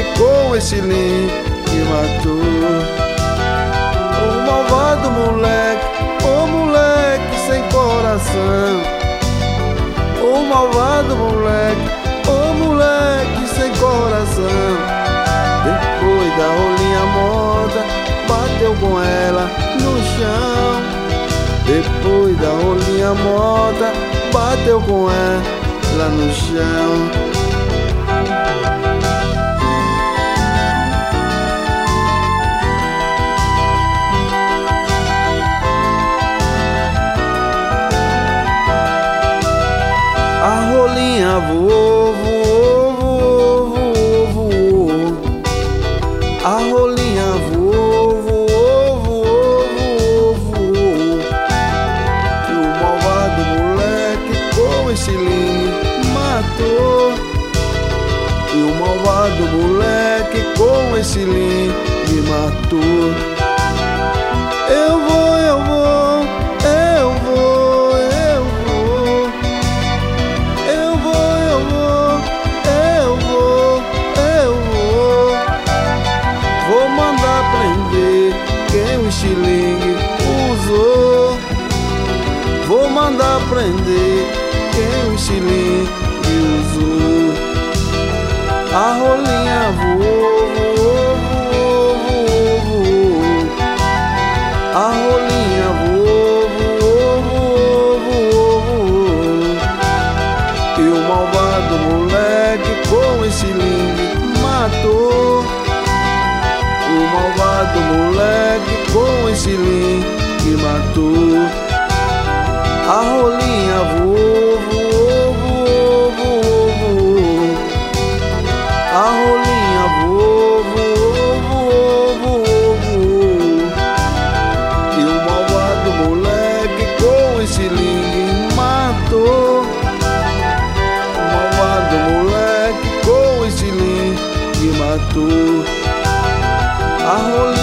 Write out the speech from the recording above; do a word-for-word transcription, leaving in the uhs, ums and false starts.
com estilingue matou. O malvado moleque, o moleque sem coração. O malvado moleque, o moleque sem coração. Depois da rolinha morta, bateu com ela no chão. Depois da rolinha morta, bateu com ela no chão. A rolinha voou, voou, voou, voou, voou. A rolinha voou, voou, voou, voou, voou. E o malvado moleque com estilingue matou. E o malvado moleque com estilingue matou. Eu vou, eu vou, eu vou, eu vou. Eu vou, eu vou, eu vou, eu vou. Vou mandar prender quem o estilingue usou. Vou mandar prender quem o estilingue usou. A rolinha voou, voou, voou, voou. A rolinha voou, voou, voou, voou, voou. E o malvado moleque com estilingue matou. O malvado moleque com estilingue matou. A rolinha voou, voou, voou, voou, voou. A rolinha voou, voou, voou, voou, voou. E o malvado moleque com estilingue matou. O malvado moleque com estilingue matou. A rolinha